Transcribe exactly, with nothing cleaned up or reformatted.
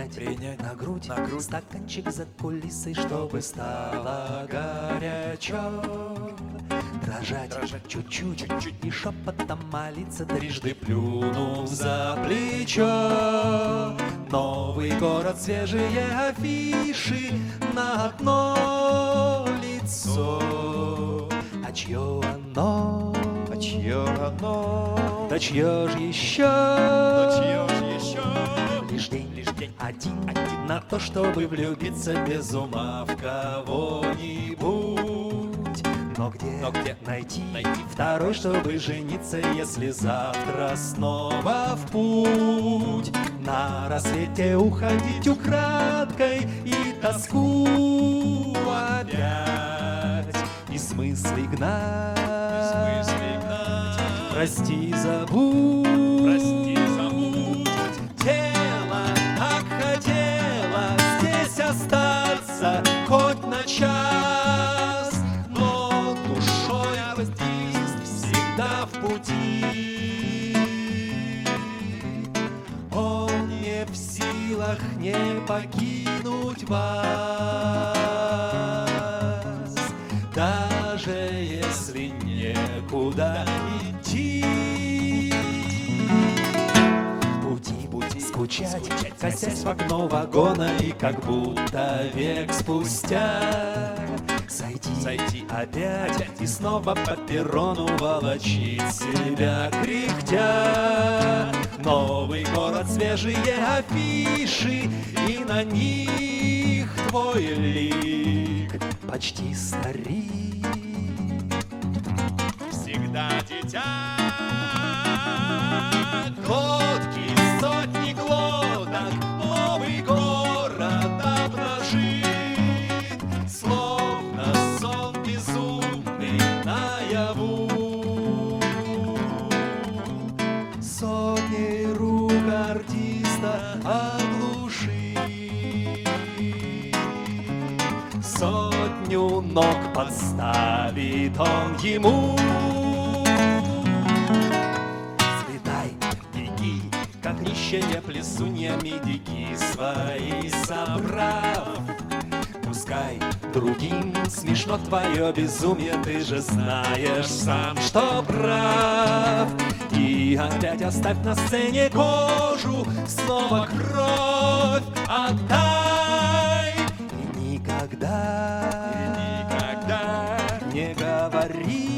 принять, принять на грудь, на грудь стаканчик за кулисой, чтобы стало горячо. Дрожать, Дрожать чуть-чуть, чуть-чуть и шепотом молиться, трижды плюнув за плечо. Новый город, свежие афиши, на одно лицо. А чье оно? А чье оно? Да чье ж еще? Да чье ж еще? Лишь день, Лишь день один, один на то, чтобы влюбиться без ума в кого-нибудь. Но где, Но где найти, найти второй, чтобы жениться, если завтра снова в путь? На рассвете уходить украдкой и тоску опять, и смысле гнать, В смысле гнать? прости, забудь, Прости, забудь. тело так хотело здесь остаться хоть на час, но душой артист всегда в пути. Он не в силах не покинуть вас, даже если некуда идти. Пути, пути, скучать, Скучать, косясь в окно вагона, и как будто век спустя сойти, Сойти опять и снова по перрону волочить себя кряхтя. Новый город, свежие афиши, и на них твой лик, почти старик. Всегда дитя. Глотки, сотни глоток, новый город обнажит, словно сон безумный наяву. Сотни рук артиста оглушит, сотню ног подставит он ему. Взлетай, беги, как нищая плесунья, медики свои собрав. Пускай другим смешно твое безумие, ты же знаешь сам, что прав. И опять оставь на сцене кожу, снова кровь отдай. И никогда, И никогда не говори